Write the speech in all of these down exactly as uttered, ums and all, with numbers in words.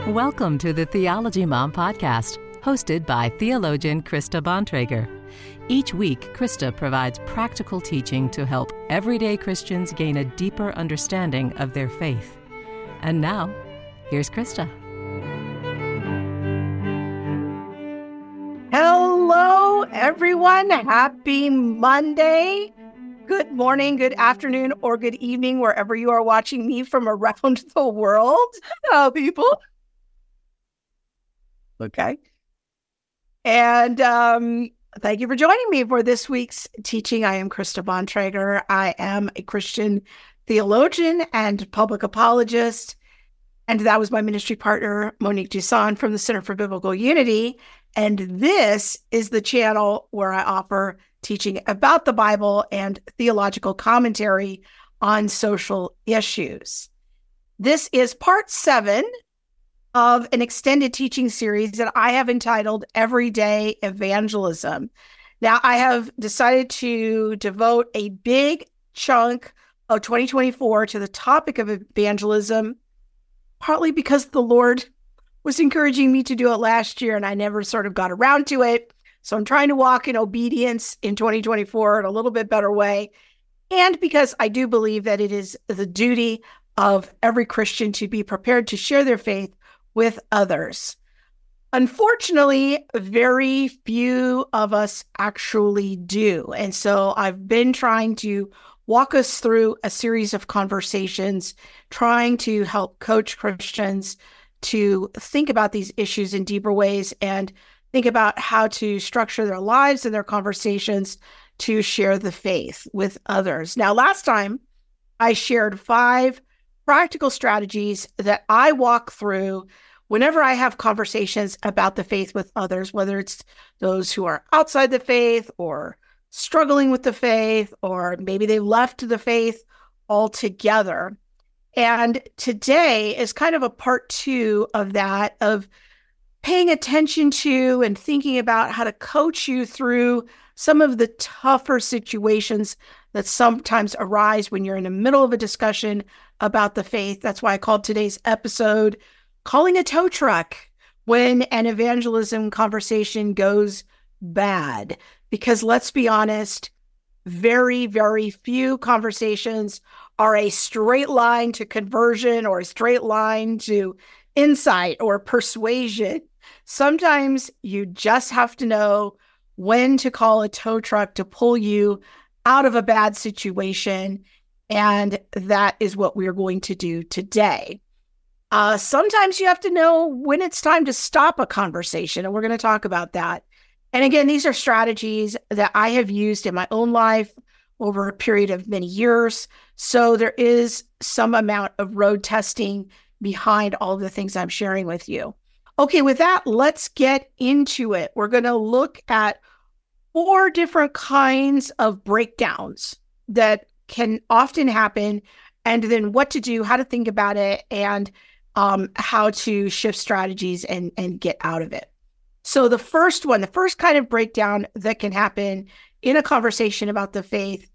Welcome to the Theology Mom Podcast, hosted by theologian Krista Bontrager. Each week, Krista provides practical teaching to help everyday Christians gain a deeper understanding of their faith. And now, here's Krista. Hello, everyone. Happy Monday. Good morning, good afternoon, or good evening, wherever you are watching me from around the world. Hello, people. Okay. And um, thank you for joining me for this week's teaching. I am Krista Bontrager. I am a Christian theologian and public apologist. And that was my ministry partner, Monique Duson from the Center for Biblical Unity. And this is the channel where I offer teaching about the Bible and theological commentary on social issues. This is part seven of an extended teaching series that I have entitled Everyday Evangelism. Now, I have decided to devote a big chunk of twenty twenty-four to the topic of evangelism, partly because the Lord was encouraging me to do it last year and I never sort of got around to it. So I'm trying to walk in obedience in twenty twenty-four in a little bit better way. And because I do believe that it is the duty of every Christian to be prepared to share their faith with others. Unfortunately, very few of us actually do. And so I've been trying to walk us through a series of conversations, trying to help coach Christians to think about these issues in deeper ways and think about how to structure their lives and their conversations to share the faith with others. Now, last time I shared five practical strategies that I walk through whenever I have conversations about the faith with others, whether it's those who are outside the faith or struggling with the faith, or maybe they left the faith altogether. And today is kind of a part two of that, of paying attention to and thinking about how to coach you through some of the tougher situations that sometimes arise when you're in the middle of a discussion about the faith. That's why I called today's episode Calling a Tow Truck When an Evangelism Conversation Goes Bad. Because let's be honest, very, very few conversations are a straight line to conversion or a straight line to insight or persuasion. Sometimes you just have to know when to call a tow truck to pull you out of a bad situation. And that is what we're going to do today. Uh, sometimes you have to know when it's time to stop a conversation, and we're going to talk about that. And again, these are strategies that I have used in my own life over a period of many years. So there is some amount of road testing behind all of the things I'm sharing with you. Okay, with that, let's get into it. We're going to look at four different kinds of breakdowns that can often happen, and then what to do, how to think about it, and um, how to shift strategies and, and get out of it. So the first one, the first kind of breakdown that can happen in a conversation about the faith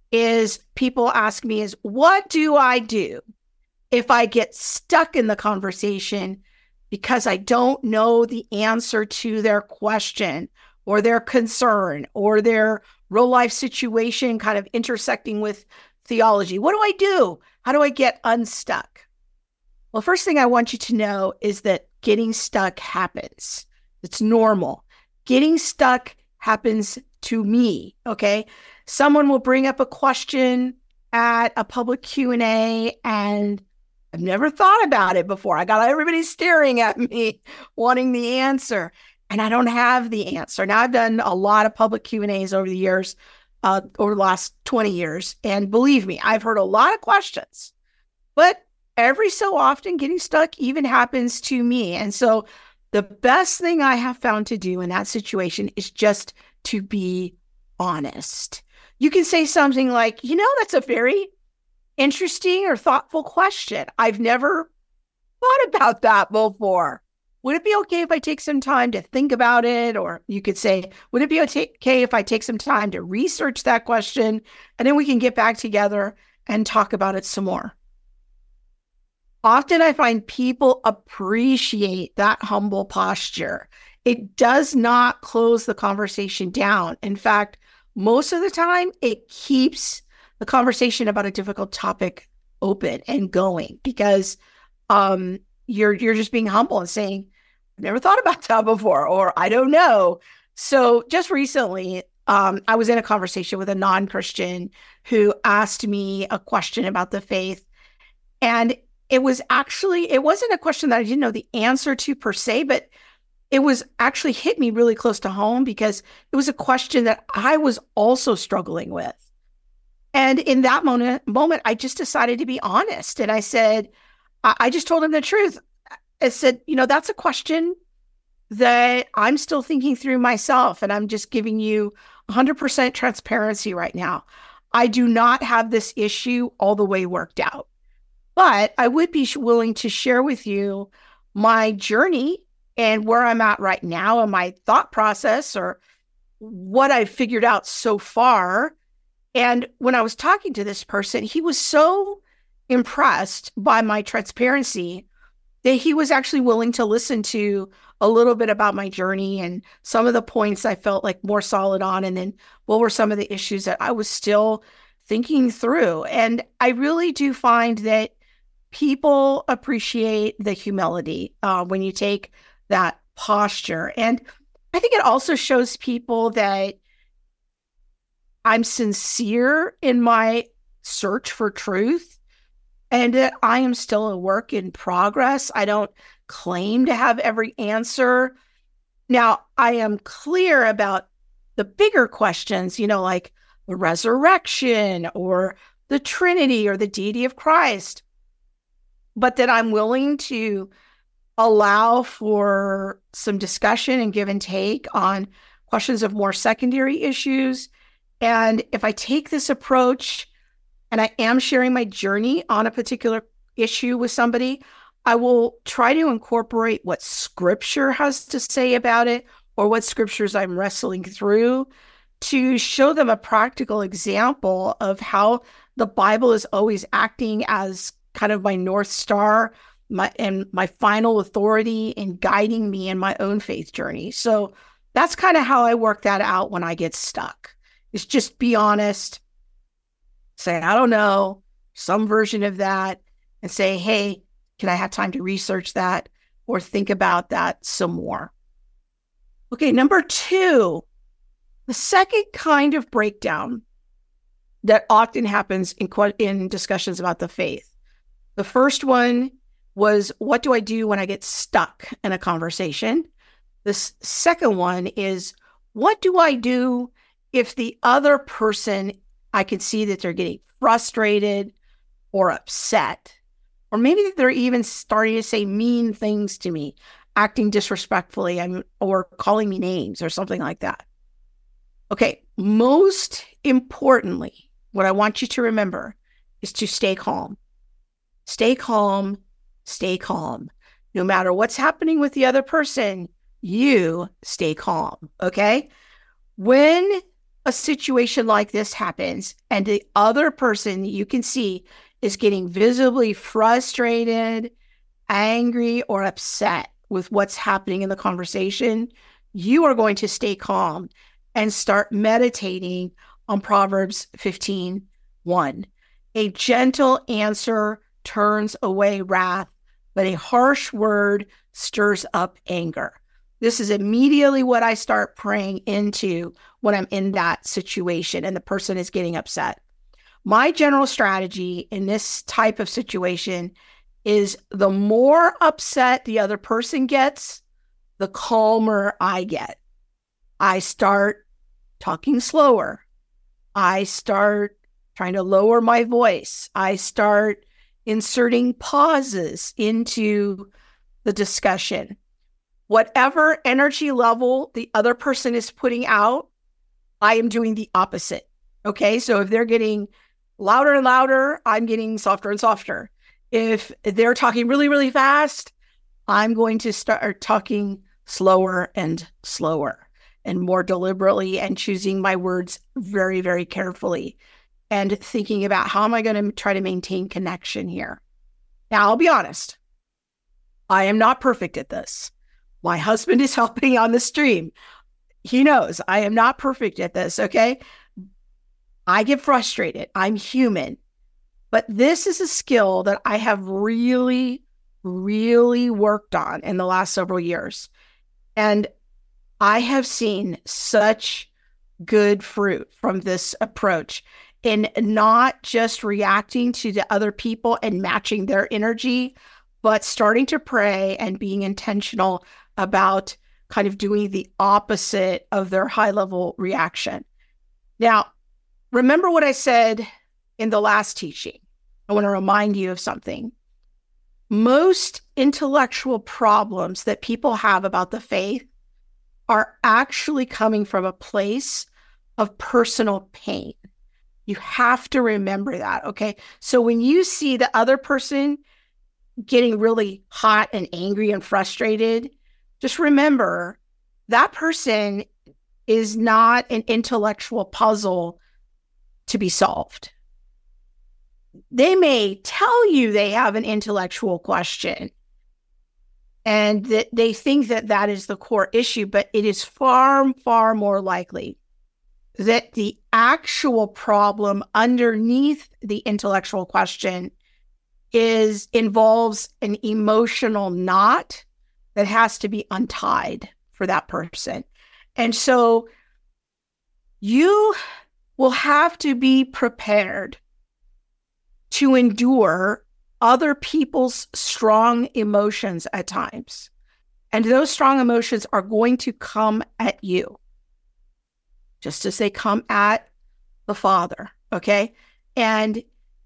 is people ask me is, what do I do if I get stuck in the conversation because I don't know the answer to their question or their concern or their real life situation kind of intersecting with theology? What do I do? How do I get unstuck? Well, first thing I want you to know is that getting stuck happens. It's normal. Getting stuck happens to me, okay? Someone will bring up a question at a public Q and A, and I've never thought about it before. I got everybody staring at me, wanting the answer, and I don't have the answer. Now, I've done a lot of public Q and A's over the years, uh, over the last twenty years, and believe me, I've heard a lot of questions, but every so often, getting stuck even happens to me. And so the best thing I have found to do in that situation is just to be honest. You can say something like, you know, that's a very interesting or thoughtful question. I've never thought about that before. Would it be okay if I take some time to think about it? Or you could say, would it be okay if I take some time to research that question? And then we can get back together and talk about it some more. often I find people appreciate that humble posture. It does not close the conversation down. In fact, most of the time, it keeps the conversation about a difficult topic open and going because um, you're you're just being humble and saying, I've never thought about that before, or I don't know. So just recently, um, I was in a conversation with a non-Christian who asked me a question about the faith. And it was actually, it wasn't a question that I didn't know the answer to per se, but it was actually hit me really close to home because it was a question that I was also struggling with. And in that moment, moment, I just decided to be honest. And I said, I, I just told him the truth. I said, you know, that's a question that I'm still thinking through myself. And I'm just giving you one hundred percent transparency right now. I do not have this issue all the way worked out, but I would be willing to share with you my journey and where I'm at right now and my thought process or what I've figured out so far. And when I was talking to this person, he was so impressed by my transparency that he was actually willing to listen to a little bit about my journey and some of the points I felt like more solid on, and then what were some of the issues that I was still thinking through. And I really do find that people appreciate the humility uh, when you take that posture. And I think it also shows people that I'm sincere in my search for truth and that I am still a work in progress. I don't claim to have every answer. Now, I am clear about the bigger questions, you know, like the resurrection or the Trinity or the deity of Christ, but that I'm willing to allow for some discussion and give and take on questions of more secondary issues. And if I take this approach and I am sharing my journey on a particular issue with somebody, I will try to incorporate what scripture has to say about it or what scriptures I'm wrestling through to show them a practical example of how the Bible is always acting as kind of my North Star my and my final authority in guiding me in my own faith journey. So that's kind of how I work that out when I get stuck. It's just be honest, say, I don't know, some version of that, and say, hey, can I have time to research that or think about that some more? Okay, number two, the second kind of breakdown that often happens in, in discussions about the faith. The first one was, what do I do when I get stuck in a conversation? The second one is, what do I do if the other person, I can see that they're getting frustrated or upset, or maybe they're even starting to say mean things to me, acting disrespectfully, I mean, or calling me names or something like that. Okay, most importantly, what I want you to remember is to stay calm. Stay calm, stay calm. No matter what's happening with the other person, you stay calm, okay? When a situation like this happens and the other person you can see is getting visibly frustrated, angry, or upset with what's happening in the conversation, you are going to stay calm and start meditating on Proverbs fifteen one. A gentle answer turns away wrath, but a harsh word stirs up anger. This is immediately what I start praying into when I'm in that situation and the person is getting upset. My general strategy in this type of situation is the more upset the other person gets, the calmer I get. I start talking slower. I start trying to lower my voice. I start inserting pauses into the discussion. Whatever energy level the other person is putting out, I am doing the opposite. Okay, so if they're getting louder and louder, I'm getting softer and softer. If they're talking really, really fast, I'm going to start talking slower and slower and more deliberately and choosing my words very, very carefully and thinking about how am I going to try to maintain connection here. Now, I'll be honest. I am not perfect at this. My husband is helping on the stream. He knows I am not perfect at this, okay? I get frustrated. I'm human. But this is a skill that I have really, really worked on in the last several years. And I have seen such good fruit from this approach in not just reacting to the other people and matching their energy, but starting to pray and being intentional about kind of doing the opposite of their high-level reaction. Now, remember what I said in the last teaching. I want to remind you of something. Most intellectual problems that people have about the faith are actually coming from a place of personal pain. You have to remember that, okay? So when you see the other person getting really hot and angry and frustrated, just remember that person is not an intellectual puzzle to be solved. They may tell you they have an intellectual question and that they think that that is the core issue, but it is far, far more likely that the actual problem underneath the intellectual question is involves an emotional knot that has to be untied for that person. And so you will have to be prepared to endure other people's strong emotions at times. And those strong emotions are going to come at you, just as they come at the Father, okay? And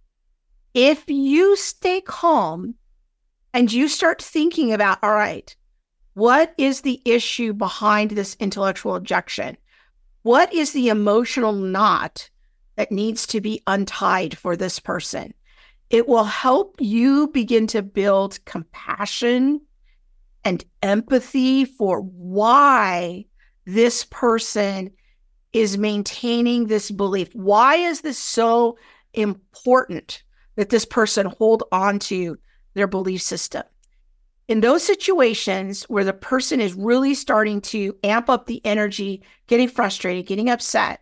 if you stay calm and you start thinking about, all right, what is the issue behind this intellectual objection? What is the emotional knot that needs to be untied for this person? It will help you begin to build compassion and empathy for why this person is maintaining this belief. Why is this so important that this person hold on to their belief system? In those situations where the person is really starting to amp up the energy, getting frustrated, getting upset,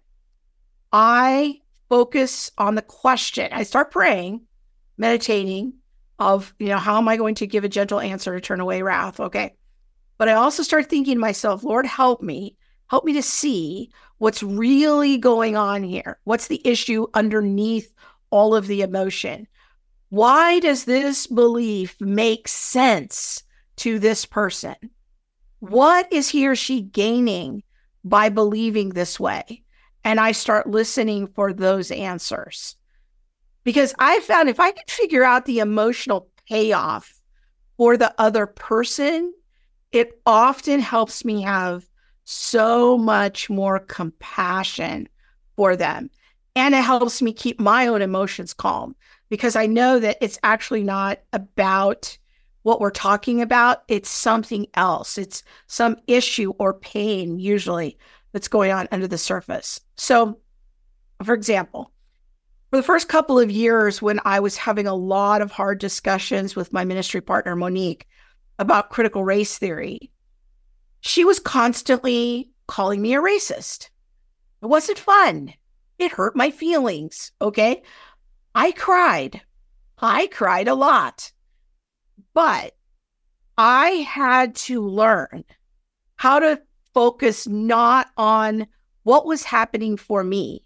I focus on the question. I start praying, meditating of, you know, how am I going to give a gentle answer to turn away wrath? Okay. But I also start thinking to myself, Lord, help me, help me to see what's really going on here. What's the issue underneath all of the emotion? Why does this belief make sense to this person? What is he or she gaining by believing this way? And I start listening for those answers. Because I found if I could figure out the emotional payoff for the other person, it often helps me have so much more compassion for them. And it helps me keep my own emotions calm, because I know that it's actually not about what we're talking about. It's something else. It's some issue or pain, usually, that's going on under the surface. So, for example, for the first couple of years when I was having a lot of hard discussions with my ministry partner, Monique, about critical race theory, she was constantly calling me a racist. It wasn't fun. It hurt my feelings, okay? I cried. I cried a lot. But I had to learn how to focus not on what was happening for me.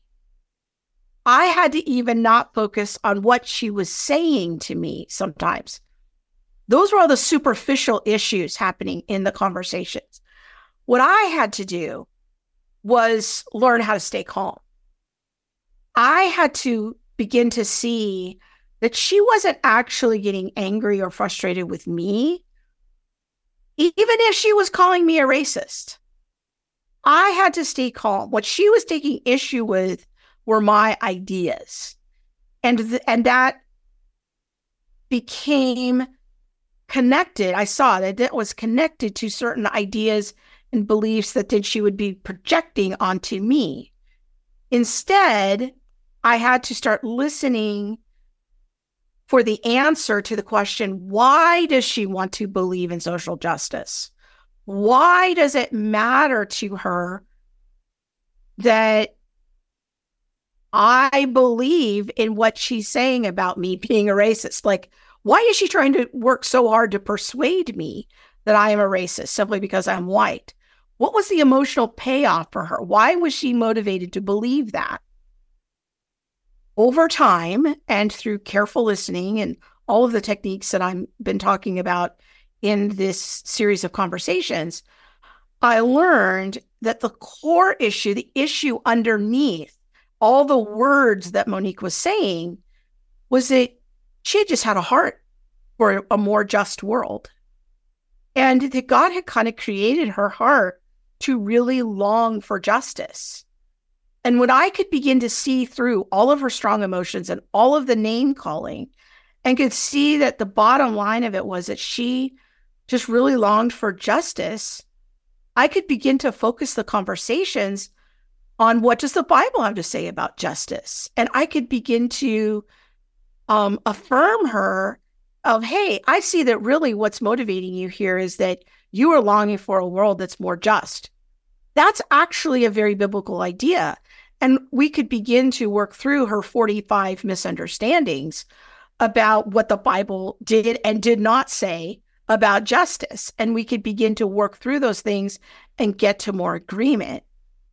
I had to even not focus on what she was saying to me sometimes. Those were all the superficial issues happening in the conversations. What I had to do was learn how to stay calm. I had to begin to see that she wasn't actually getting angry or frustrated with me, even if she was calling me a racist. I had to stay calm. What she was taking issue with were my ideas. And, th- and that became connected. I saw that it was connected to certain ideas and beliefs that then she would be projecting onto me. Instead, I had to start listening for the answer to the question, why does she want to believe in social justice? Why does it matter to her that I believe in what she's saying about me being a racist? Like, why is she trying to work so hard to persuade me that I am a racist simply because I'm white? What was the emotional payoff for her? Why was she motivated to believe that? Over time, and through careful listening and all of the techniques that I've been talking about in this series of conversations, I learned that the core issue, the issue underneath all the words that Monique was saying, was that she had just had a heart for a more just world. And that God had kind of created her heart to really long for justice. And when I could begin to see through all of her strong emotions and all of the name calling, and could see that the bottom line of it was that she just really longed for justice, I could begin to focus the conversations on what does the Bible have to say about justice. And I could begin to um, affirm her of, hey, I see that really what's motivating you here is that you are longing for a world that's more just. That's actually a very biblical idea. And we could begin to work through her forty-five misunderstandings about what the Bible did and did not say about justice. And we could begin to work through those things and get to more agreement.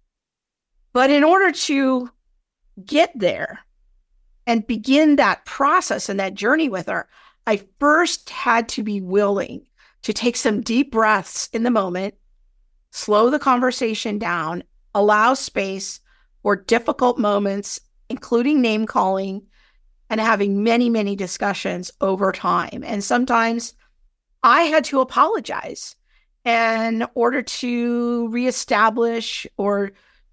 But in order to get there and begin that process and that journey with her, I first had to be willing to take some deep breaths in the moment, slow the conversation down, allow space for difficult moments, including name calling, and having many, many discussions over time. And sometimes I had to apologize in order to reestablish or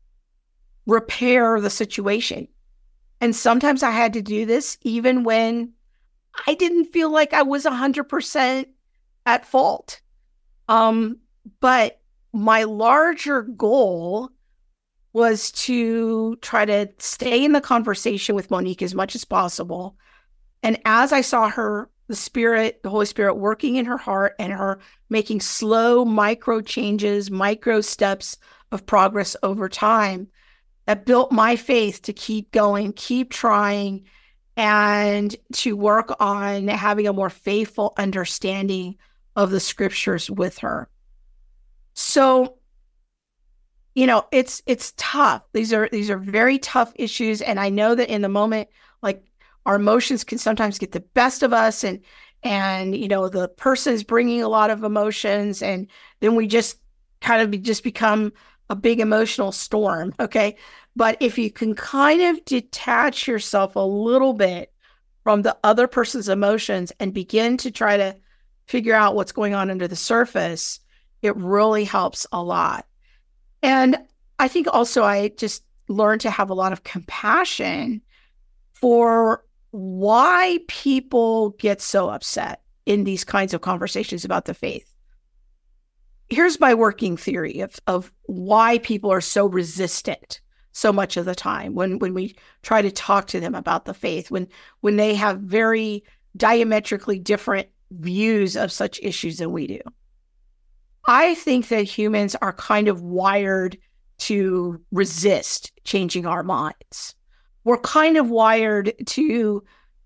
repair the situation. And sometimes I had to do this even when I didn't feel like I was one hundred percent at fault. Um, but my larger goal was to try to stay in the conversation with Monique as much as possible. And as I saw her, the Spirit, the Holy Spirit working in her heart and her making slow micro changes, micro steps of progress over time, that built my faith to keep going, keep trying, and to work on having a more faithful understanding of the scriptures with her. So, you know, it's it's tough. These are these are very tough issues. And I know that in the moment, like, our emotions can sometimes get the best of us, and and you know, the person is bringing a lot of emotions, and then we just kind of be, just become a big emotional storm. Okay. But if you can kind of detach yourself a little bit from the other person's emotions and begin to try to figure out what's going on under the surface, it really helps a lot. And I think also I just learned to have a lot of compassion for why people get so upset in these kinds of conversations about the faith. Here's my working theory of, of why people are so resistant so much of the time when, when we try to talk to them about the faith, when, when they have very diametrically different views of such issues than we do. I think that humans are kind of wired to resist changing our minds. We're kind of wired to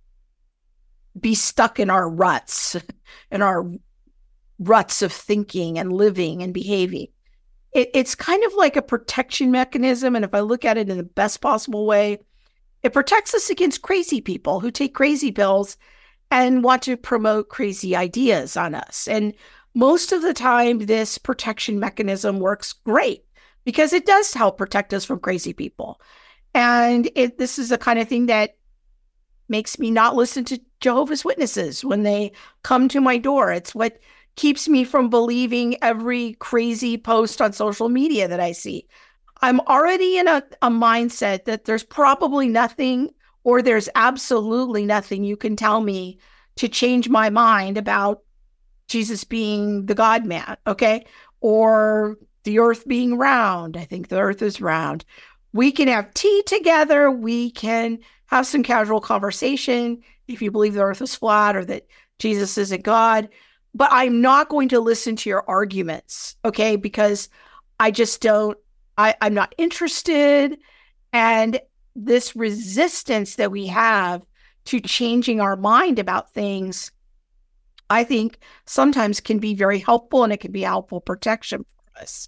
be stuck in our ruts, in our ruts of thinking and living and behaving. It, it's kind of like a protection mechanism. And if I look at it in the best possible way, it protects us against crazy people who take crazy pills and want to promote crazy ideas on us. And most of the time, this protection mechanism works great because it does help protect us from crazy people. And it, this is the kind of thing that makes me not listen to Jehovah's Witnesses when they come to my door. It's what keeps me from believing every crazy post on social media that I see. I'm already in a, a mindset that there's probably nothing, or there's absolutely nothing you can tell me to change my mind about Jesus being the God-man, okay? Or the earth being round. I think the earth is round. We can have tea together. We can have some casual conversation if you believe the earth is flat or that Jesus isn't God. But I'm not going to listen to your arguments, okay? Because I just don't, I, I'm not interested. And this resistance that we have to changing our mind about things, I think sometimes can be very helpful, and it can be helpful protection for us.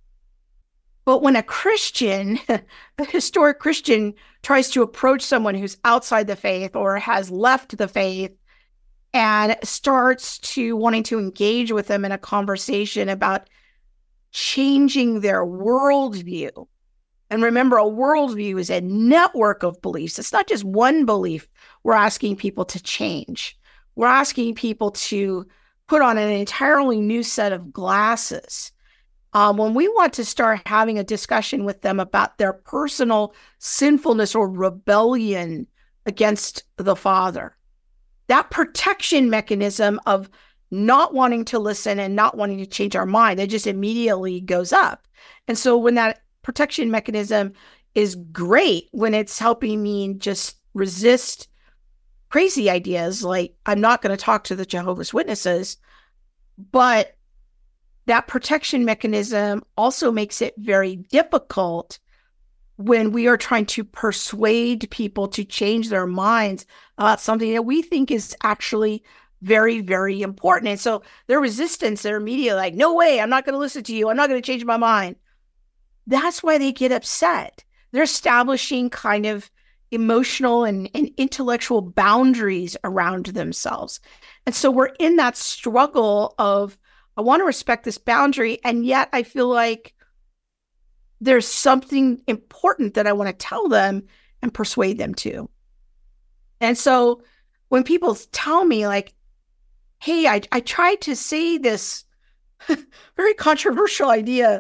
But when a Christian, a historic Christian, tries to approach someone who's outside the faith or has left the faith and starts to wanting to engage with them in a conversation about changing their worldview. And remember, a worldview is a network of beliefs. It's not just one belief we're asking people to change. We're asking people to put on an entirely new set of glasses. Um, when we want to start having a discussion with them about their personal sinfulness or rebellion against the Father, that protection mechanism of not wanting to listen and not wanting to change our mind, it just immediately goes up. And so when that protection mechanism is great, when it's helping me just resist crazy ideas, like I'm not going to talk to the Jehovah's Witnesses, but that protection mechanism also makes it very difficult when we are trying to persuade people to change their minds about something that we think is actually very, very important. And so their resistance, they're immediately like, no way, I'm not going to listen to you. I'm not going to change my mind. That's why they get upset. They're establishing kind of emotional and, and intellectual boundaries around themselves. And so we're in that struggle of, I want to respect this boundary, and yet I feel like there's something important that I want to tell them and persuade them to. And so when people tell me like, hey, I, I tried to say this very controversial idea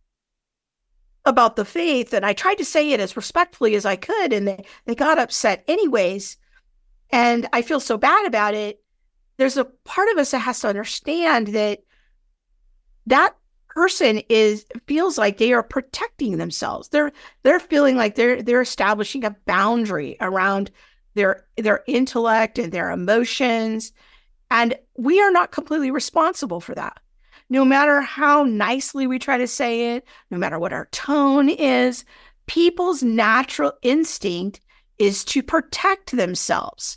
about the faith, and I tried to say it as respectfully as I could, and they, they got upset anyways, and I feel so bad about it, there's a part of us that has to understand that that person is feels like they are protecting themselves. They're they're feeling like they're they're establishing a boundary around their their intellect and their emotions, and we are not completely responsible for that. No matter how nicely we try to say it, no matter what our tone is, people's natural instinct is to protect themselves,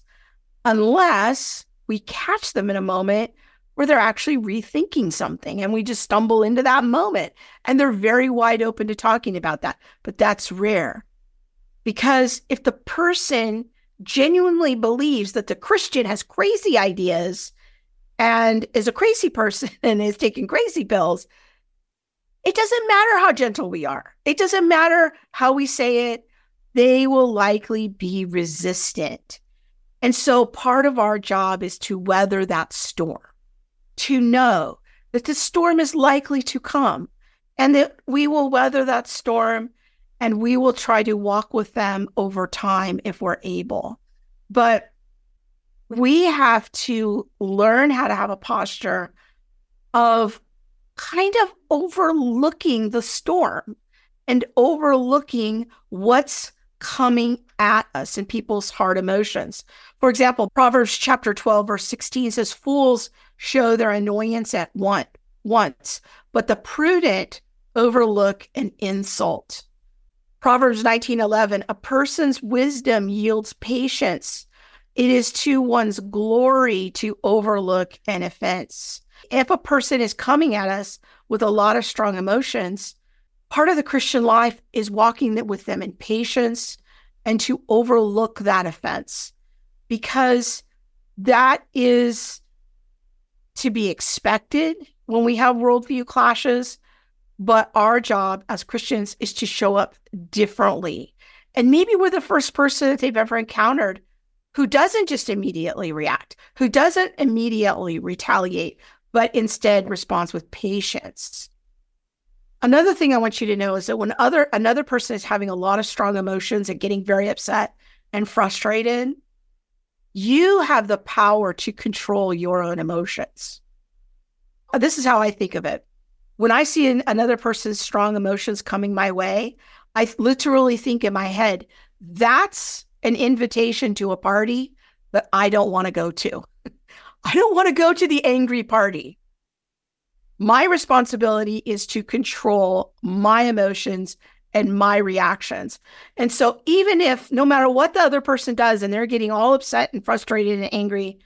unless we catch them in a moment where they're actually rethinking something and we just stumble into that moment and they're very wide open to talking about that. But that's rare, because if the person genuinely believes that the Christian has crazy ideas and is a crazy person and is taking crazy pills, it doesn't matter how gentle we are. It doesn't matter how we say it. They will likely be resistant. And so part of our job is to weather that storm, to know that the storm is likely to come and that we will weather that storm and we will try to walk with them over time if we're able. But we have to learn how to have a posture of kind of overlooking the storm and overlooking what's coming at us and people's hard emotions. For example, Proverbs chapter twelve, verse sixteen says, fools show their annoyance at one, once, but the prudent overlook an insult. Proverbs nineteen eleven, a person's wisdom yields patience. It is to one's glory to overlook an offense. If a person is coming at us with a lot of strong emotions, part of the Christian life is walking with them in patience and to overlook that offense, because that is to be expected when we have worldview clashes. But our job as Christians is to show up differently. And maybe we're the first person that they've ever encountered who doesn't just immediately react, who doesn't immediately retaliate, but instead responds with patience. Another thing I want you to know is that when other another person is having a lot of strong emotions and getting very upset and frustrated, you have the power to control your own emotions. This is how I think of it. When I see an, another person's strong emotions coming my way, I literally think in my head, that's an invitation to a party that I don't want to go to. I don't want to go to the angry party. My responsibility is to control my emotions and my reactions. And so even if no matter what the other person does and they're getting all upset and frustrated and angry,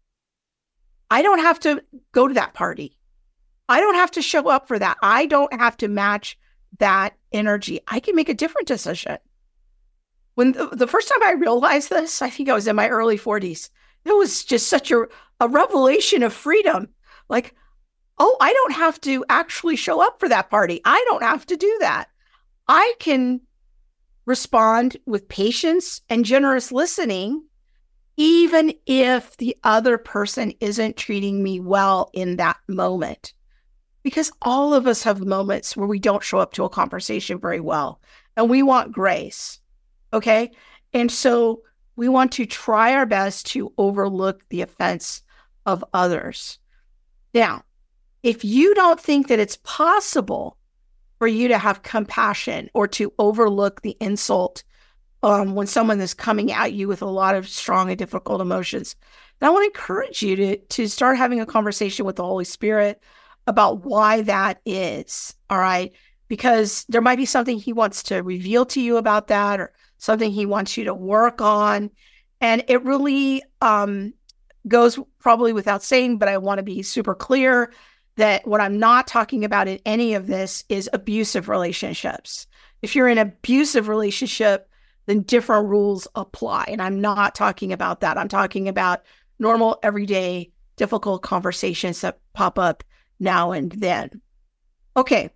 I don't have to go to that party. I don't have to show up for that. I don't have to match that energy. I can make a different decision. When the, the first time I realized this, I think I was in my early forties, it was just such a, a revelation of freedom. Like, oh, I don't have to actually show up for that party. I don't have to do that. I can respond with patience and generous listening, even if the other person isn't treating me well in that moment. Because all of us have moments where we don't show up to a conversation very well, and we want grace, okay? And so we want to try our best to overlook the offense of others. Now, if you don't think that it's possible for you to have compassion or to overlook the insult um, when someone is coming at you with a lot of strong and difficult emotions, then I want to encourage you to, to start having a conversation with the Holy Spirit about why that is, all right? Because there might be something he wants to reveal to you about that, or something he wants you to work on. And it really um, goes probably without saying, but I want to be super clear that what I'm not talking about in any of this is abusive relationships. If you're in an abusive relationship, then different rules apply. And I'm not talking about that. I'm talking about normal, everyday, difficult conversations that pop up now and then. Okay.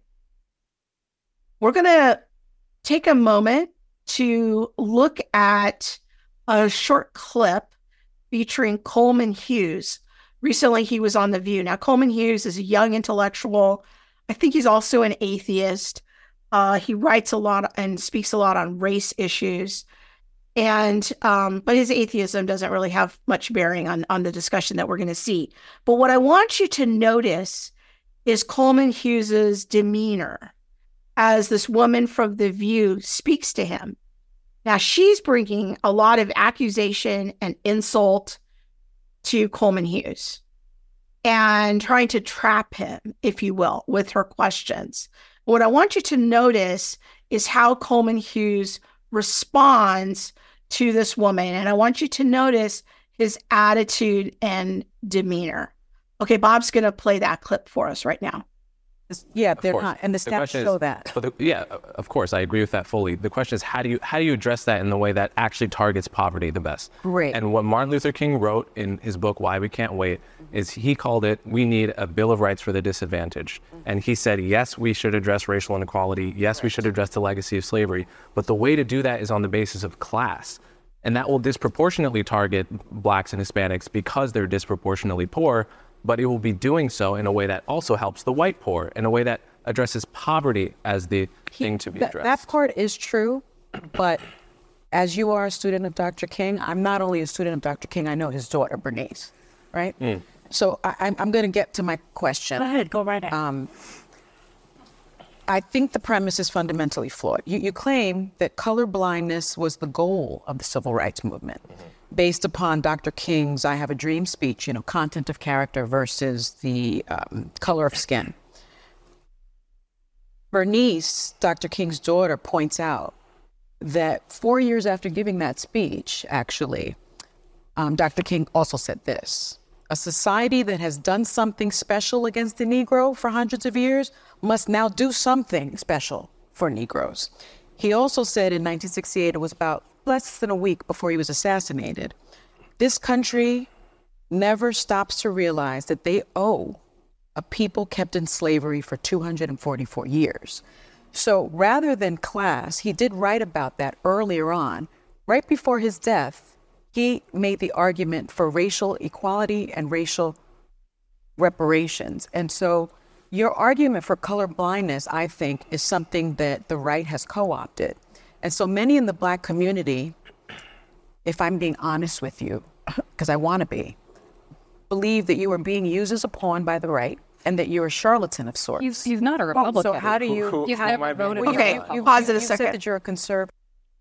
We're going to take a moment to look at a short clip featuring Coleman Hughes. Recently, he was on The View. Now, Coleman Hughes is a young intellectual. I think he's also an atheist. Uh, he writes a lot and speaks a lot on race issues. And um, but his atheism doesn't really have much bearing on, on the discussion that we're going to see. But what I want you to notice is Coleman Hughes's demeanor as this woman from The View speaks to him. Now, she's bringing a lot of accusation and insult to Coleman Hughes and trying to trap him, if you will, with her questions. What I want you to notice is how Coleman Hughes responds to this woman. And I want you to notice his attitude and demeanor. Okay, Bob's going to play that clip for us right now. Yeah, they're not, and the stats show that. But the, yeah, of course, I agree with that fully. The question is, how do you how do you address that in the way that actually targets poverty the best? Great. And what Martin Luther King wrote in his book, Why We Can't Wait, is he called it, we need a Bill of Rights for the disadvantaged. And he said, yes, we should address racial inequality. Yes, right. We should address the legacy of slavery. But the way to do that is on the basis of class. And that will disproportionately target Blacks and Hispanics because they're disproportionately poor. But it will be doing so in a way that also helps the white poor, in a way that addresses poverty as the he, thing to be addressed. That, that part is true, but as you are a student of Doctor King, I'm not only a student of Doctor King, I know his daughter, Bernice, right? Mm. So I, I'm, I'm going to get to my question. Go ahead, go right ahead. Um, I think the premise is fundamentally flawed. You, you claim that colorblindness was the goal of the civil rights movement. Mm-hmm. Based upon Doctor King's I Have a Dream speech, you know, content of character versus the um, color of skin. Bernice, Doctor King's daughter, points out that four years after giving that speech, actually, um, Doctor King also said this: a society that has done something special against the Negro for hundreds of years must now do something special for Negroes. He also said in nineteen sixty-eight, it was about less than a week before he was assassinated, this country never stops to realize that they owe a people kept in slavery for two hundred forty-four years. So rather than class, he did write about that earlier on. Right before his death, he made the argument for racial equality and racial reparations. And so your argument for colorblindness, I think, is something that the right has co-opted. And so many in the Black community, if I'm being honest with you, because I want to be, believe that you are being used as a pawn by the right and that you're a charlatan of sorts. He's, he's not a Republican. So how do you... Who- who- He's who am I never being- voted. Okay, You, you, pause it a you second. said that you're a conservative.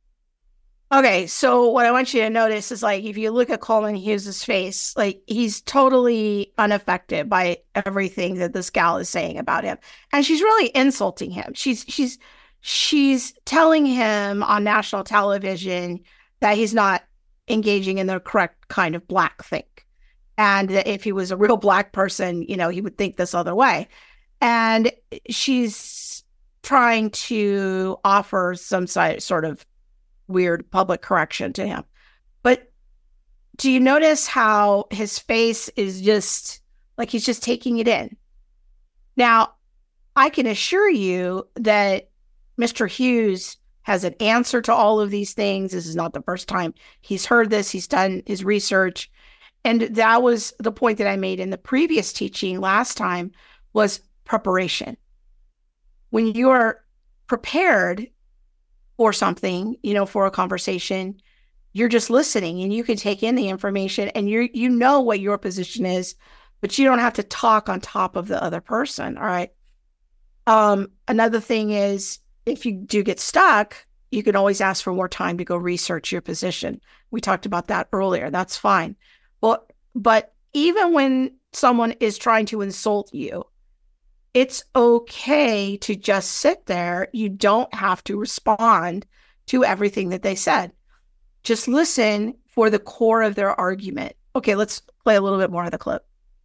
Okay, so what I want you to notice is like if you look at Coleman Hughes's face, like he's totally unaffected by everything that this gal is saying about him. And she's really insulting him. She's she's she's telling him on national television that he's not engaging in the correct kind of black thing. And that if he was a real black person, you know, he would think this other way. And she's trying to offer some si- sort of weird public correction to him. But do you notice how his face is just like he's just taking it in? Now, I can assure you that Mister Hughes has an answer to all of these things. This is not the first time he's heard this. He's done his research. And that was the point that I made in the previous teaching last time was preparation. When you are prepared for something, you know, for a conversation, you're just listening and you can take in the information and you you know what your position is, but you don't have to talk on top of the other person. All right. Um, another thing is if you do get stuck, you can always ask for more time to go research your position. We talked about that earlier. That's fine. Well, but even when someone is trying to insult you, it's okay to just sit there. You don't have to respond to everything that they said. Just listen for the core of their argument. Okay, let's play a little bit more of the clip.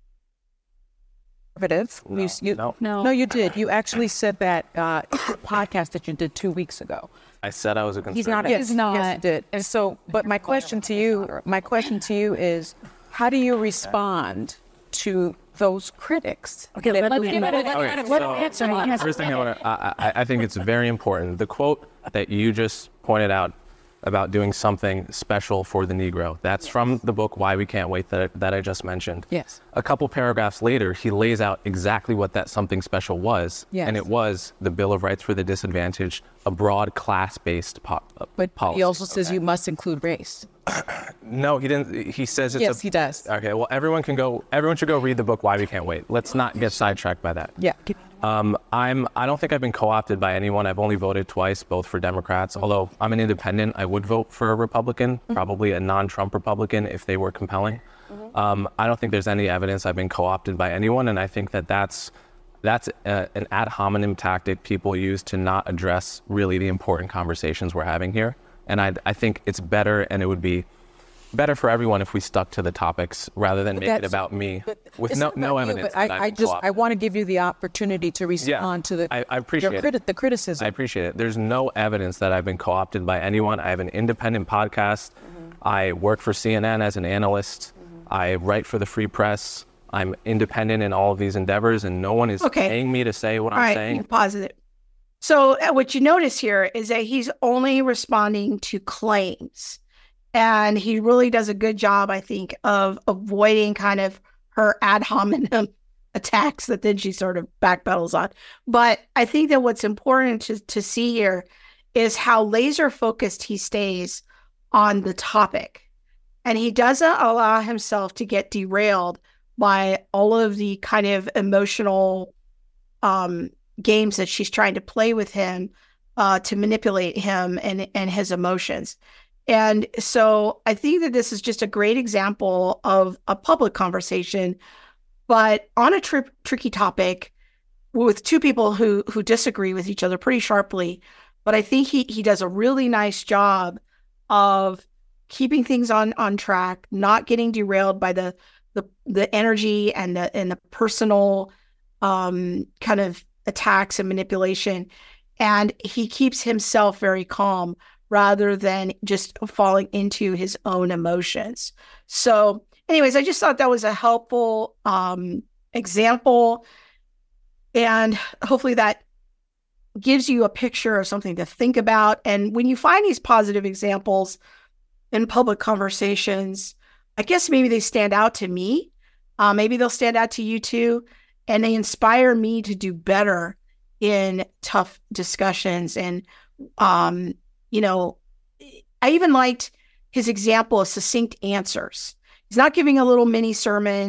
Conservative. No, you, you, no. No. no, you did. You actually said that uh, podcast that you did two weeks ago. I said I was a conservative. He's not a- Yes, He's not. yes, you did. And so, but my question to you, my question to you is, how do you respond to those critics? Okay, let, let's give it. Okay, Let him so answer. He has- first thing I want to, I, I, I think it's very important. The quote that you just pointed out about doing something special for the Negro, that's from the book Why We Can't Wait that, that I just mentioned. Yes. A couple paragraphs later, he lays out exactly what that something special was. Yes. And it was the Bill of Rights for the Disadvantaged, a broad class-based po- uh, But policy. he also says Okay. you must include race. No, he didn't. He says it's Yes, a, he does. Okay, well, everyone can go, everyone should go read the book Why We Can't Wait. Let's not get sidetracked by that. Yeah. Um, I'm, I don't think I've been co-opted by anyone. I've only voted twice, both for Democrats. Although I'm an independent, I would vote for a Republican, Mm-hmm. probably a non-Trump Republican if they were compelling. Mm-hmm. Um, I don't think there's any evidence I've been co-opted by anyone, and I think that that's that's a, an ad hominem tactic people use to not address really the important conversations we're having here. And I, I think it's better, and it would be better for everyone if we stuck to the topics rather than make it That's- about me but with it's no not no about you, evidence. but that I've I, I been just I co-opted. want to give you the opportunity to respond to the I- I appreciate your it. criti- the criticism. I appreciate it. There's no evidence that I've been co-opted by anyone. I have an independent podcast. Mm-hmm. I work for C N N as an analyst. Mm-hmm. I write for the Free Press. I'm independent in all of these endeavors, and no one is Okay. paying me to say what All I'm right, saying. you're positive. So uh, what you notice here is that he's only responding to claims. And he really does a good job, I think, of avoiding kind of her ad hominem attacks that then she sort of backpedals on. But I think that what's important to, to see here is how laser focused he stays on the topic. And he doesn't allow himself to get derailed by all of the kind of emotional um, games that she's trying to play with him uh, to manipulate him and, and his emotions. And so I think that this is just a great example of a public conversation, but on a tri- tricky topic with two people who who disagree with each other pretty sharply. But I think he he does a really nice job of keeping things on on track, not getting derailed by the the the energy and the and the personal um, kind of attacks and manipulation. And he keeps himself very calm rather than just falling into his own emotions. So anyways, I just thought that was a helpful um, example. And hopefully that gives you a picture of something to think about. And when you find these positive examples in public conversations, I guess maybe they stand out to me. Uh, maybe they'll stand out to you too. And they inspire me to do better in tough discussions. And, um, you know, I even liked his example of succinct answers. He's not giving a little mini sermon.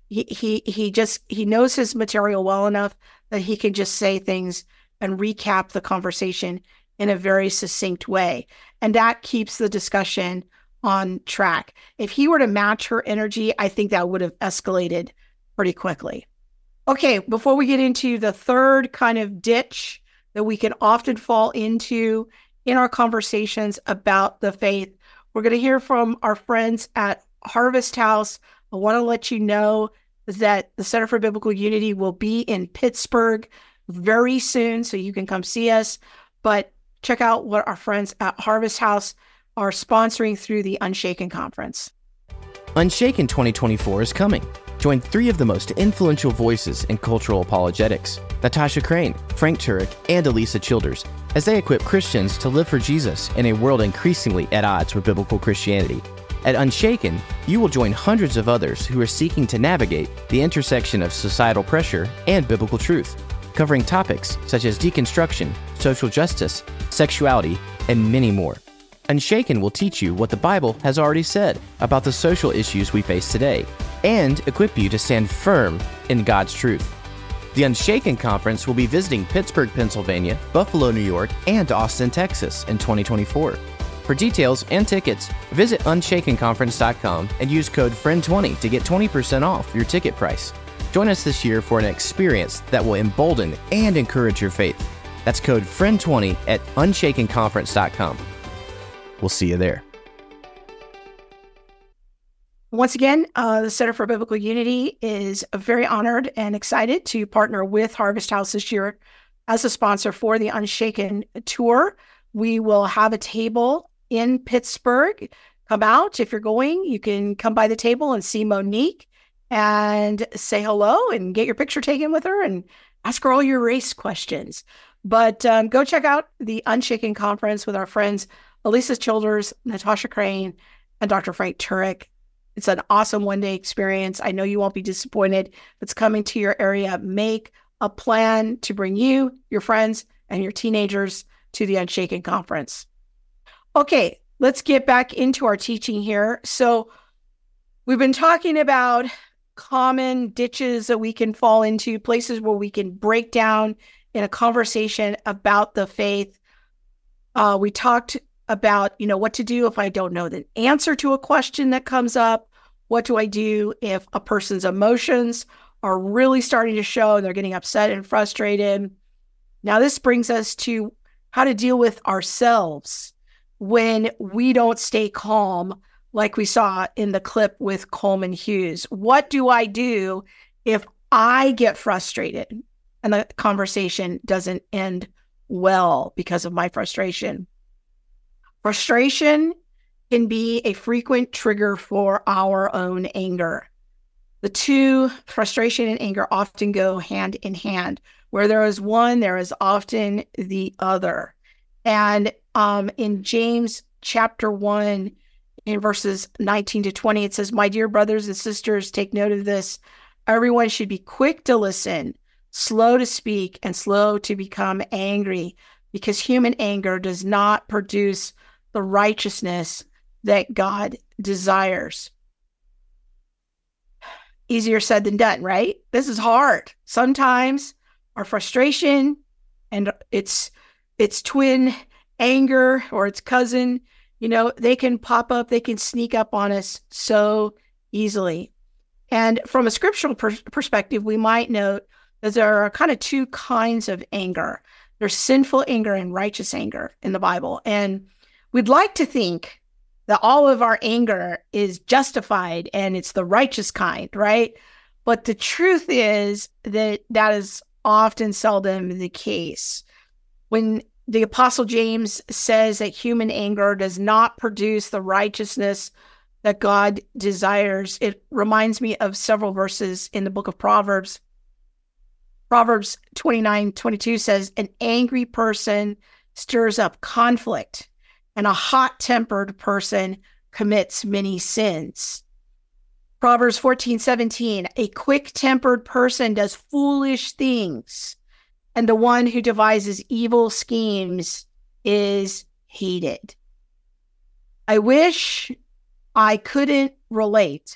He, he, he just, he knows his material well enough that he can just say things and recap the conversation in a very succinct way. And that keeps the discussion on track. If he were to match her energy, I think that would have escalated pretty quickly. Okay, before we get into the third kind of ditch that we can often fall into in our conversations about the faith, we're going to hear from our friends at Harvest House. I want to let you know that the Center for Biblical Unity will be in Pittsburgh very soon, so you can come see us. But check out what our friends at Harvest House are sponsoring through the Unshaken Conference. Unshaken twenty twenty-four is coming. Join three of the most influential voices in cultural apologetics, Natasha Crane, Frank Turek, and Elisa Childers, as they equip Christians to live for Jesus in a world increasingly at odds with biblical Christianity. At Unshaken, you will join hundreds of others who are seeking to navigate the intersection of societal pressure and biblical truth, covering topics such as deconstruction, social justice, sexuality, and many more. Unshaken will teach you what the Bible has already said about the social issues we face today, and equip you to stand firm in God's truth. The Unshaken Conference will be visiting Pittsburgh, Pennsylvania, Buffalo, New York, and Austin, Texas in twenty twenty-four. For details and tickets, visit unshaken conference dot com and use code friend twenty to get twenty percent off your ticket price. Join us this year for an experience that will embolden and encourage your faith. That's code friend twenty at unshaken conference dot com. We'll see you there. Once again, uh, the Center for Biblical Unity is very honored and excited to partner with Harvest House this year as a sponsor for the Unshaken Tour. We will have a table in Pittsburgh. Come out. If you're going, you can come by the table and see Monique and say hello and get your picture taken with her and ask her all your race questions. But um, go check out the Unshaken Conference with our friends Elisa Childers, Natasha Crane, and Doctor Frank Turek. It's an awesome one-day experience. I know you won't be disappointed. If it's coming to your area, make a plan to bring you, your friends, and your teenagers to the Unshaken Conference. Okay, let's get back into our teaching here. So we've been talking about common ditches that we can fall into, places where we can break down in a conversation about the faith. Uh, we talked about, you know, what to do if I don't know the answer to a question that comes up. What do I do if a person's emotions are really starting to show and they're getting upset and frustrated? Now, this brings us to how to deal with ourselves when we don't stay calm, like we saw in the clip with Coleman Hughes. What do I do if I get frustrated and the conversation doesn't end well because of my frustration? Frustration can be a frequent trigger for our own anger. The two, frustration and anger, often go hand in hand. Where there is one, there is often the other. And um, in James chapter one, in verses nineteen to twenty, it says, "My dear brothers and sisters, take note of this. Everyone should be quick to listen, slow to speak, and slow to become angry, because human anger does not produce the righteousness that God desires." Easier said than done, right? This is hard. Sometimes our frustration and its its twin anger or its cousin, you know, they can pop up, they can sneak up on us so easily. And from a scriptural per- perspective, we might note that there are kind of two kinds of anger. There's sinful anger and righteous anger in the Bible. And we'd like to think that all of our anger is justified and it's the righteous kind, right? But the truth is that that is often seldom the case. When the Apostle James says that human anger does not produce the righteousness that God desires, it reminds me of several verses in the book of Proverbs. Proverbs twenty-nine twenty-two says, "An angry person stirs up conflict, and a hot-tempered person commits many sins." Proverbs fourteen seventeen, "A quick-tempered person does foolish things, and the one who devises evil schemes is hated." I wish I couldn't relate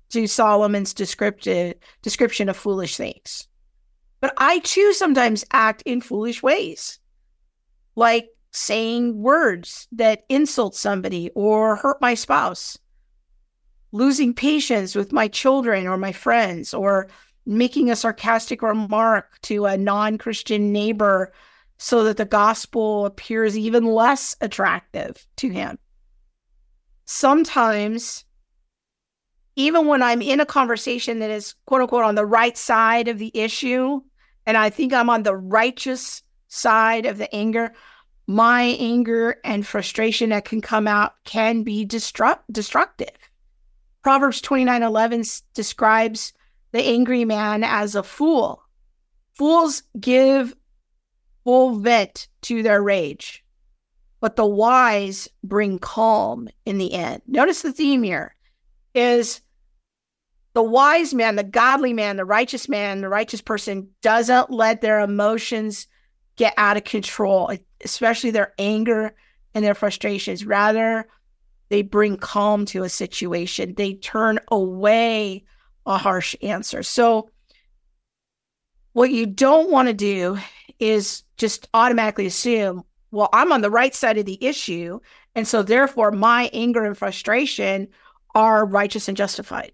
to Solomon's descriptive description of foolish things. But I too sometimes act in foolish ways, like saying words that insult somebody or hurt my spouse, losing patience with my children or my friends, or making a sarcastic remark to a non-Christian neighbor so that the gospel appears even less attractive to him. Sometimes, even when I'm in a conversation that is, quote unquote, on the right side of the issue, and I think I'm on the righteous side of the anger, my anger and frustration that can come out can be destruct- destructive. Proverbs twenty-nine eleven describes the angry man as a fool. Fools give full vent to their rage, but the wise bring calm in the end. Notice the theme here is the wise man, the godly man, the righteous man, the righteous person doesn't let their emotions get out of control, especially their anger and their frustrations. Rather, they bring calm to a situation. They turn away a harsh answer. So what you don't want to do is just automatically assume, well, I'm on the right side of the issue, and so therefore my anger and frustration are righteous and justified.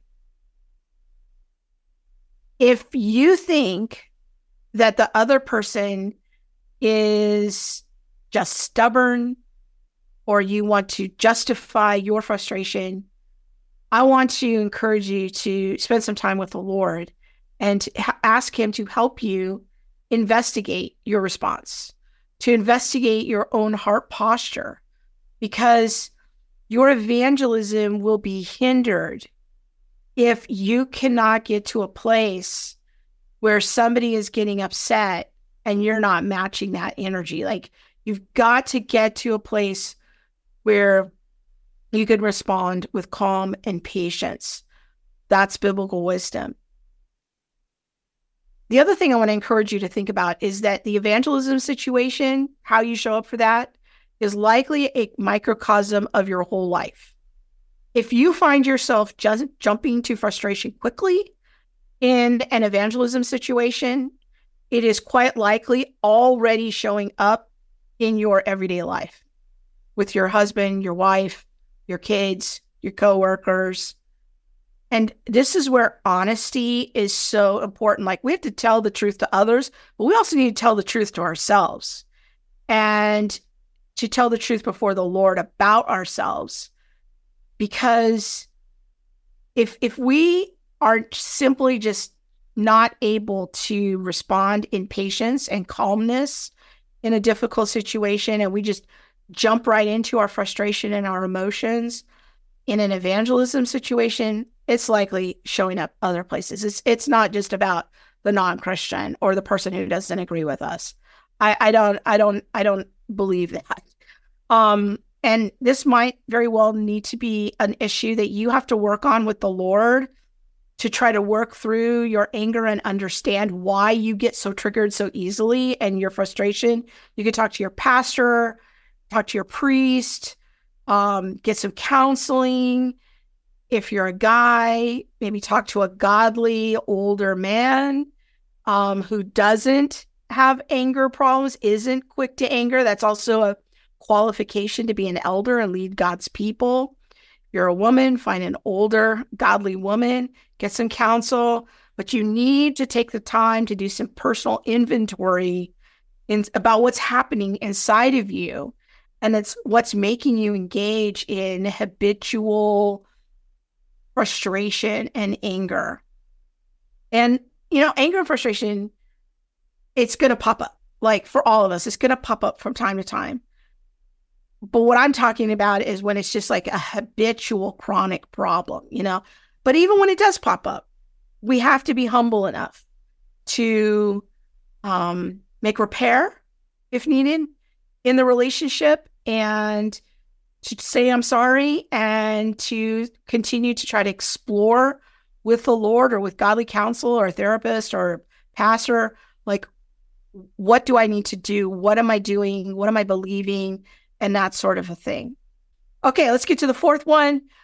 If you think that the other person is just stubborn, or you want to justify your frustration, I want to encourage you to spend some time with the Lord and to ask him to help you investigate your response, to investigate your own heart posture, because your evangelism will be hindered if you cannot get to a place where somebody is getting upset and you're not matching that energy. Like, you've got to get to a place where you could respond with calm and patience. That's biblical wisdom. The other thing I want to encourage you to think about is that the evangelism situation, how you show up for that, is likely a microcosm of your whole life. If you find yourself just jumping to frustration quickly in an evangelism situation, it is quite likely already showing up in your everyday life with your husband, your wife, your kids, your coworkers. And this is where honesty is so important. Like, we have to tell the truth to others, but we also need to tell the truth to ourselves, and to tell the truth before the Lord about ourselves. Because if if we are simply just not able to respond in patience and calmness in a difficult situation, and we just jump right into our frustration and our emotions in an evangelism situation, it's likely showing up other places. It's it's not just about the non-Christian or the person who doesn't agree with us. I, I don't I don't I don't believe that. Um, and this might very well need to be an issue that you have to work on with the Lord to try to work through your anger and understand why you get so triggered so easily and your frustration. You can talk to your pastor, talk to your priest, um, get some counseling. If you're a guy, maybe talk to a godly older man um, who doesn't have anger problems, isn't quick to anger. That's also a qualification to be an elder and lead God's people. If you're a woman, find an older, godly woman, get some counsel, but you need to take the time to do some personal inventory in, about what's happening inside of you. And it's what's making you engage in habitual frustration and anger. And, you know, anger and frustration, it's going to pop up. Like, for all of us, it's going to pop up from time to time. But what I'm talking about is when it's just like a habitual chronic problem, you know. But even when it does pop up, we have to be humble enough to um, make repair if needed in the relationship, and to say I'm sorry, and to continue to try to explore with the Lord or with godly counsel or a therapist or pastor, like, what do I need to do? What am I doing? What am I believing? And that sort of a thing. Okay, let's get to the fourth one.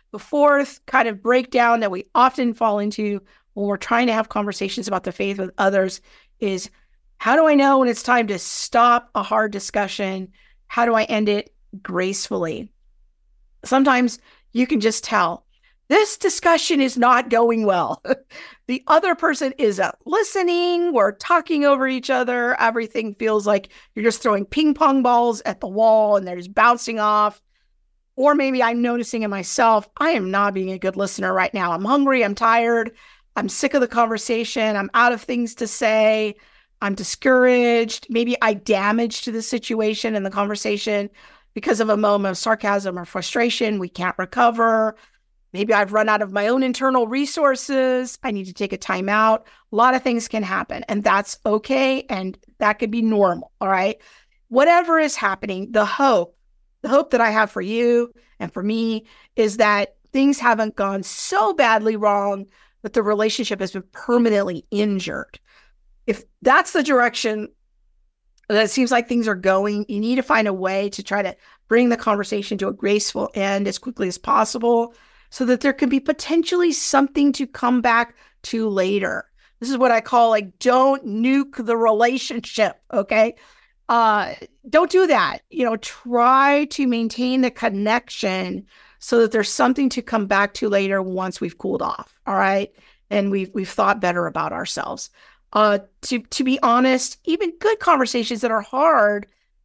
The fourth kind of breakdown that we often fall into when we're trying to have conversations about the faith with others is, how do I know when it's time to stop a hard discussion? How do I end it gracefully? Sometimes you can just tell this discussion is not going well. The other person isn't listening. We're talking over each other. Everything feels like you're just throwing ping pong balls at the wall and they're just bouncing off. Or maybe I'm noticing in myself, I am not being a good listener right now. I'm hungry. I'm tired. I'm sick of the conversation. I'm out of things to say. I'm discouraged. Maybe I damaged the situation and the conversation because of a moment of sarcasm or frustration. We can't recover. Maybe I've run out of my own internal resources. I need to take a time out. A lot of things can happen, and that's okay. And that could be normal. All right. Whatever is happening, the hope, the hope that I have for you and for me is that things haven't gone so badly wrong that the relationship has been permanently injured. If that's the direction that it seems like things are going, you need to find a way to try to bring the conversation to a graceful end as quickly as possible, so that there could be potentially something to come back to later. This is what I call, like, don't nuke the relationship, okay? Uh, don't do that. You know, try to maintain the connection so that there's something to come back to later once we've cooled off, all right? And we've we've thought better about ourselves. Uh, to, to be honest, even good conversations that are hard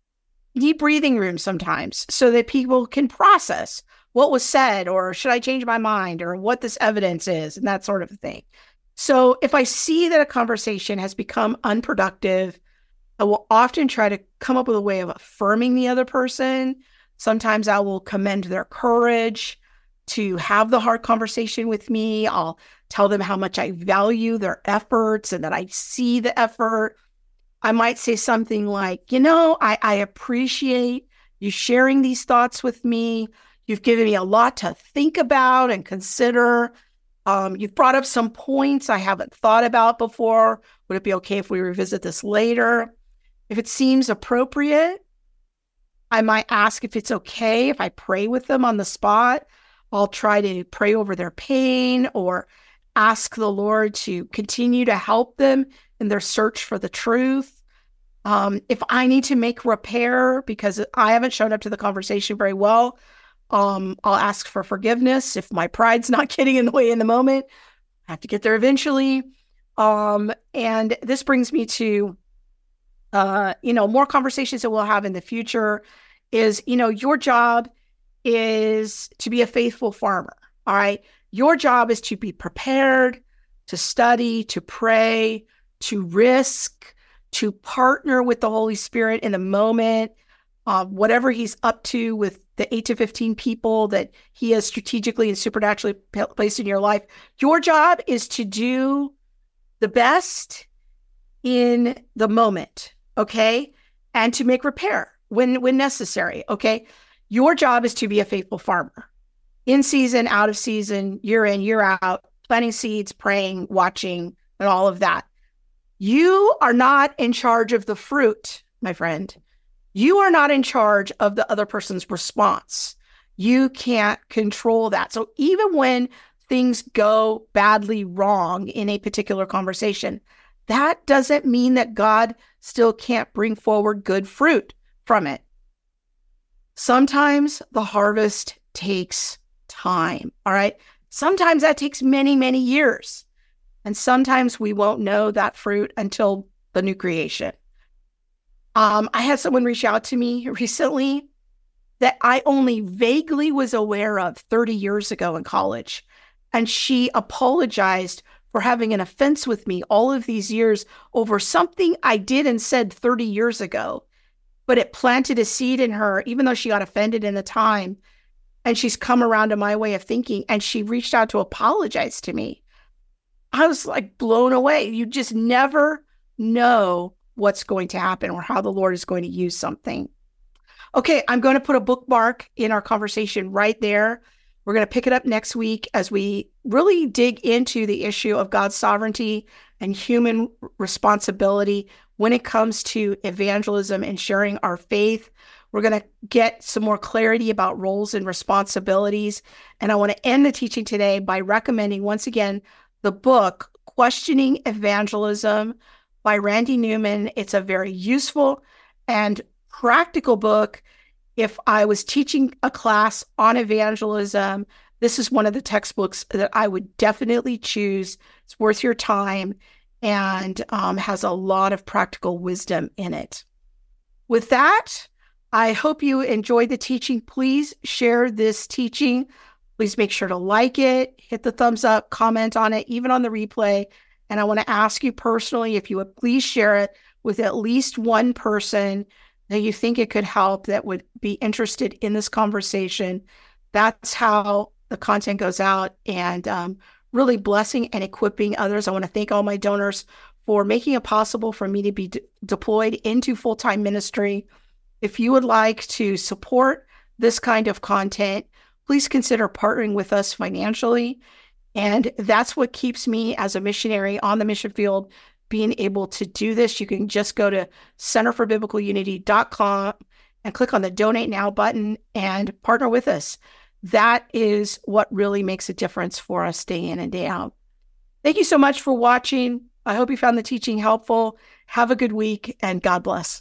need breathing room sometimes so that people can process what was said, or should I change my mind, or what this evidence is, and that sort of thing. So if I see that a conversation has become unproductive, I will often try to come up with a way of affirming the other person. Sometimes I will commend their courage to have the hard conversation with me. I'll tell them how much I value their efforts and that I see the effort. I might say something like, you know, I, I appreciate you sharing these thoughts with me. You've given me a lot to think about and consider. Um, you've brought up some points I haven't thought about before. Would it be okay if we revisit this later? If it seems appropriate, I might ask if it's okay if I pray with them on the spot. I'll try to pray over their pain or ask the Lord to continue to help them in their search for the truth. Um, if I need to make repair because I haven't shown up to the conversation very well, Um, I'll ask for forgiveness if my pride's not getting in the way in the moment. I have to get there eventually. Um, and this brings me to, uh, you know, more conversations that we'll have in the future is, you know, your job is to be a faithful farmer. All right. Your job is to be prepared, to study, to pray, to risk, to partner with the Holy Spirit in the moment, uh, whatever he's up to with the eight to fifteen people that he has strategically and supernaturally placed in your life. Your job is to do the best in the moment, okay? And to make repair when, when necessary, okay? Your job is to be a faithful farmer. In season, out of season, year in, year out, planting seeds, praying, watching, and all of that. You are not in charge of the fruit, my friend. You are not in charge of the other person's response. You can't control that. So even when things go badly wrong in a particular conversation, that doesn't mean that God still can't bring forward good fruit from it. Sometimes the harvest takes time, all right? Sometimes that takes many, many years. And sometimes we won't know that fruit until the new creation. Um, I had someone reach out to me recently that I only vaguely was aware of thirty years ago in college. And she apologized for having an offense with me all of these years over something I did and said thirty years ago. But it planted a seed in her, even though she got offended in the time. And she's come around to my way of thinking, and she reached out to apologize to me. I was like blown away. You just never know what's going to happen or how the Lord is going to use something. Okay, I'm going to put a bookmark in our conversation right there. We're going to pick it up next week as we really dig into the issue of God's sovereignty and human responsibility when it comes to evangelism and sharing our faith We're going to get some more clarity about roles and responsibilities. And I want to end the teaching today by recommending, once again, the book, Questioning Evangelism by Randy Newman. It's a very useful and practical book. If I was teaching a class on evangelism, this is one of the textbooks that I would definitely choose. It's worth your time and um, has a lot of practical wisdom in it. With that, I hope you enjoyed the teaching. Please share this teaching. Please make sure to like it, hit the thumbs up, comment on it, even on the replay. And I want to ask you personally, if you would please share it with at least one person that you think it could help, that would be interested in this conversation. That's how the content goes out, and um, really blessing and equipping others. I want to thank all my donors for making it possible for me to be de- deployed into full-time ministry. If you would like to support this kind of content, please consider partnering with us financially. And that's what keeps me as a missionary on the mission field being able to do this. You can just go to center for biblical unity dot com and click on the Donate Now button and partner with us. That is what really makes a difference for us day in and day out. Thank you so much for watching. I hope you found the teaching helpful. Have a good week, and God bless.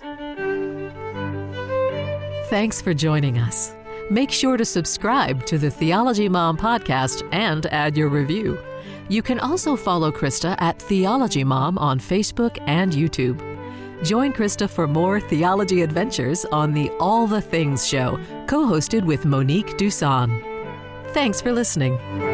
Thanks for joining us. Make sure to subscribe to the Theology Mom podcast and add your review. You can also follow Krista at Theology Mom on Facebook and YouTube. Join Krista for more theology adventures on the All the Things show, co-hosted with Monique Duson. Thanks for listening.